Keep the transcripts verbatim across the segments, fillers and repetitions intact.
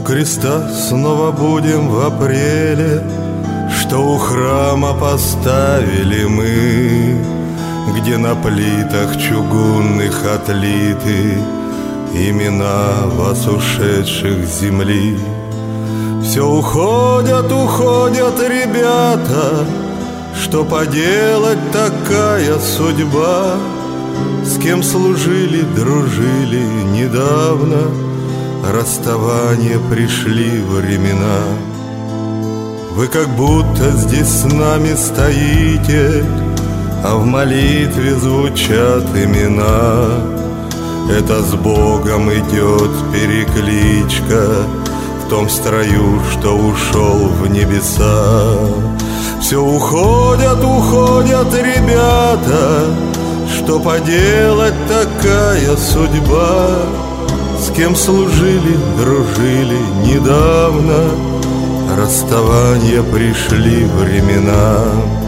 креста снова будем в апреле, что у храма поставили мы, где на плитах чугунных отлиты имена вас ушедших с земли. Все уходят, уходят ребята, что поделать, такая судьба. С кем служили, дружили недавно, расставание пришли времена. Вы как будто здесь с нами стоите, а в молитве звучат имена. Это с Богом идет перекличка в том строю, что ушел в небеса. Все уходят, уходят ребята, что поделать, такая судьба. С кем служили, дружили недавно, расставания пришли времена.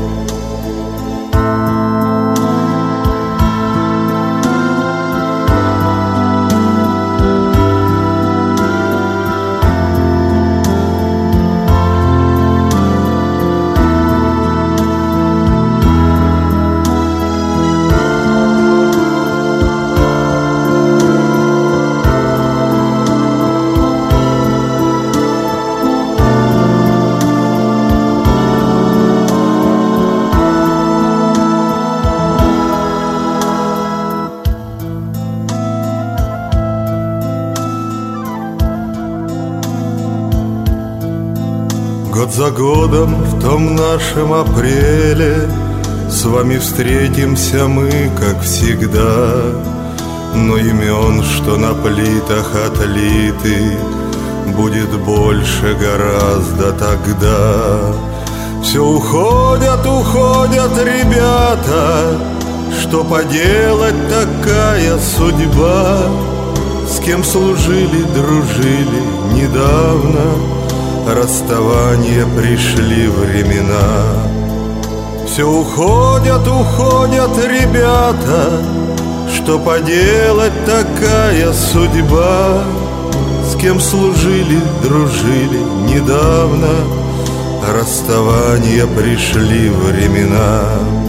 Год за годом в том нашем апреле с вами встретимся мы, как всегда. Но имен, что на плитах отлиты, будет больше гораздо тогда. Все уходят, уходят ребята, что поделать, такая судьба. С кем служили, дружили недавно, расставания пришли времена. Все уходят, уходят ребята, что поделать, такая судьба. С кем служили, дружили недавно, расставания пришли времена.